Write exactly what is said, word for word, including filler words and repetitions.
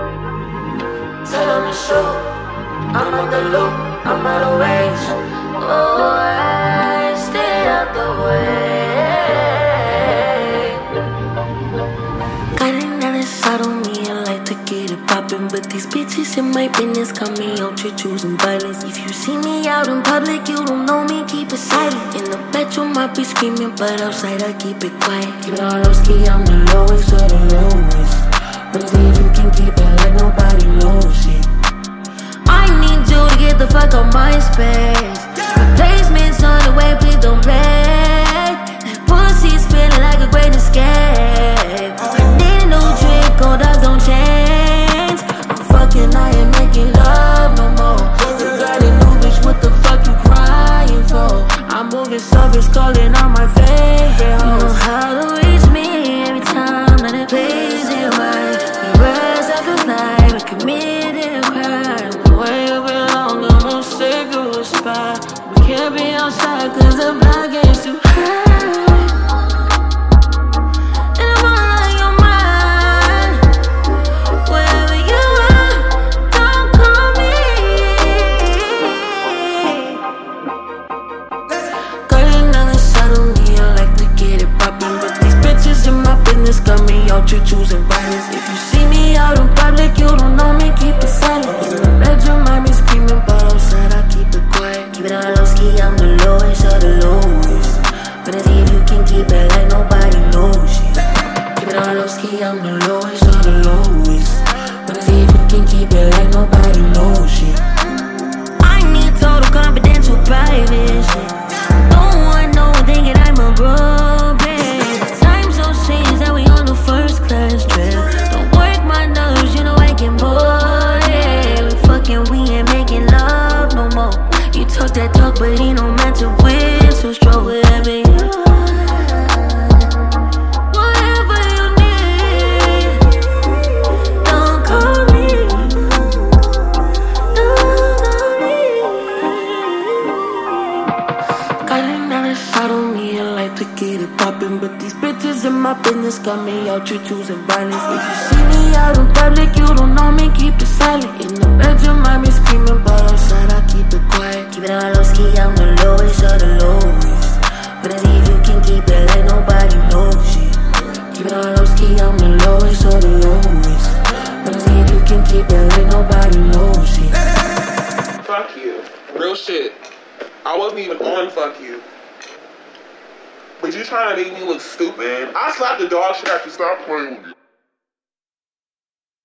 Tell them to shoot. I'm out the loop, I'm out of range. Oh, I stay out the way. Got another side on me, I like to get it poppin'. But these bitches in my business got me out here choosing violence. If you see me out in public, you don't know me, keep it silent. In the bedroom, I be screaming, but outside I keep it quiet. Keep it all low ski, I'm the lowest of the lowest. But see if you can keep it like nobody knows it. I need you to get the fuck out my space. Replacements on the way, please don't play. Pussy's feeling like a great escape. I need a new drink, gold dogs don't change. I'm fucking, I ain't making love no more. You got a new bitch, what the fuck you crying for? I'm moving service, calling on my favorite hoes. You know how to reach me every time that it plays it right. We rise up at night, we committed crime. Way up and long, I'm gonna stay to a spot. We can't be outside cause the block is too high. And I'm all on your mind. Wherever you are, don't call me. Got another side on me, I like to get it poppin'. But these bitches in my business got me out here choosing violence. If you see me out in public, you don't know me, keep it silent. In the bedroom, I be screaming, but outside I keep it quiet. Keep it all low ski, I'm the lowest of the lowest. But I see if you can keep it like nobody knows it. Keep it all low ski, I'm the lowest of the lowest. But I see if you can keep it like nobody knows it. I need total confidential private shit. Don't want no one thinking I'm a bro, babe. Time so strange that we on the first class trip. Don't work my nerves, you know I can board it. We fucking, we ain't making love no more. You talk that talk, but ain't no match to win. So strong, whatever you want, whatever you need. Don't call me, don't call me. Got another side on me, I like to get it poppin'. But these bitches in my business got me out here choosing violence. If you see me out in public, you don't know me, keep it silent. In the bedroom, I be screaming, but outside I keep it quiet. Keep it all low ski, I'm the lowest of the lowest. But I see if you can keep it like nobody knows it. Keep it all low ski, I'm the lowest of the lowest. But I see if you can keep it like nobody knows it. Fuck you. Real shit. I wasn't even on fuck you. But you trying to make me look stupid? I slapped the dog shit after stop playing with you.